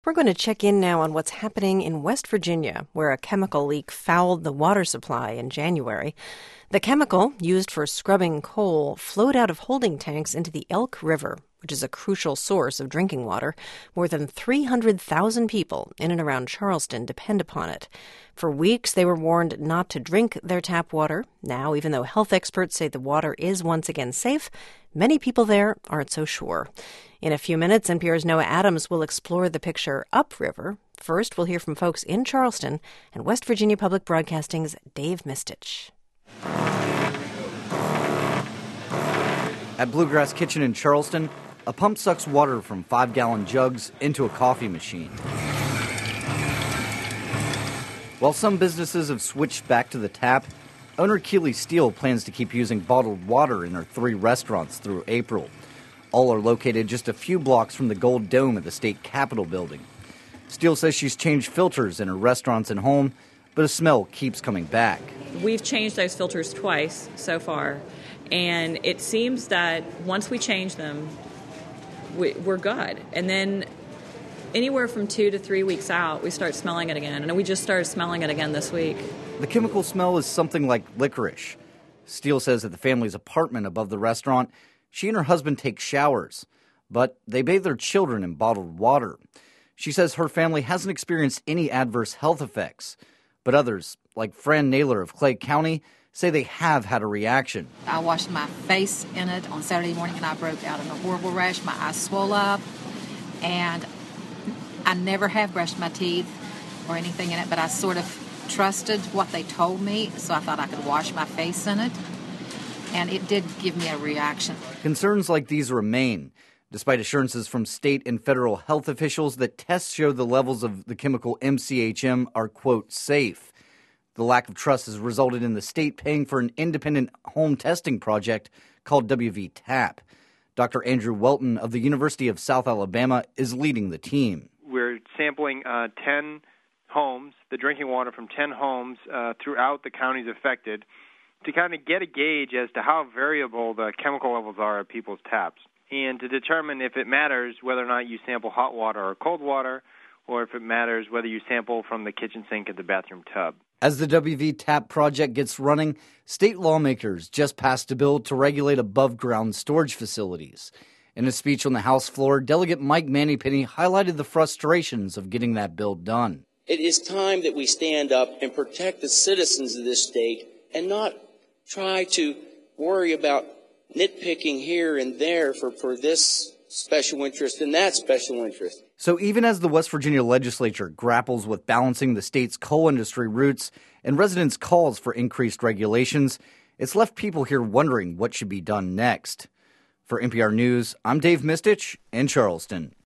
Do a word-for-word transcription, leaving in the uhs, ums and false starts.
We're going to check in now on what's happening in West Virginia, where a chemical leak fouled the water supply in January. The chemical, used for scrubbing coal, flowed out of holding tanks into the Elk River, which is a crucial source of drinking water. More than three hundred thousand people in and around Charleston depend upon it. For weeks, they were warned not to drink their tap water. Now, even though health experts say the water is once again safe, many people there aren't so sure. In a few minutes, N P R's Noah Adams will explore the picture upriver. First, we'll hear from folks in Charleston and West Virginia Public Broadcasting's Dave Mistich. At Bluegrass Kitchen in Charleston, a pump sucks water from five-gallon jugs into a coffee machine. While some businesses have switched back to the tap, owner Keeley Steele plans to keep using bottled water in her three restaurants through April. All are located just a few blocks from the Gold Dome at the State Capitol building. Steele says she's changed filters in her restaurants and home, but a smell keeps coming back. We've changed those filters twice so far, and it seems that once we change them, we, we're good. And then anywhere from two to three weeks out, we start smelling it again, and we just started smelling it again this week. The chemical smell is something like licorice. Steele says at the family's apartment above the restaurant, she and her husband take showers, but they bathe their children in bottled water. She says her family hasn't experienced any adverse health effects, but others, like Fran Naylor of Clay County, say they have had a reaction. I washed my face in it on Saturday morning, and I broke out in a horrible rash. My eyes swelled up, and I never have brushed my teeth or anything in it, but I sort of trusted what they told me, so I thought I could wash my face in it. And it did give me a reaction. Concerns like these remain, despite assurances from state and federal health officials that tests show the levels of the chemical M C H M are, quote, safe. The lack of trust has resulted in the state paying for an independent home testing project called W V TAP. Doctor Andrew Welton of the University of South Alabama is leading the team. We're sampling uh, ten homes, the drinking water from ten homes uh, throughout the counties affected, to kind of get a gauge as to how variable the chemical levels are at people's taps, and to determine if it matters whether or not you sample hot water or cold water, or if it matters whether you sample from the kitchen sink at the bathroom tub. As the W V TAP project gets running, state lawmakers just passed a bill to regulate above-ground storage facilities. In a speech on the House floor, Delegate Mike Mannypenny highlighted the frustrations of getting that bill done. It is time that we stand up and protect the citizens of this state and not try to worry about nitpicking here and there for, for this special interest and that special interest. So even as the West Virginia legislature grapples with balancing the state's coal industry roots and residents' calls for increased regulations, it's left people here wondering what should be done next. For N P R News, I'm Dave Mistich in Charleston.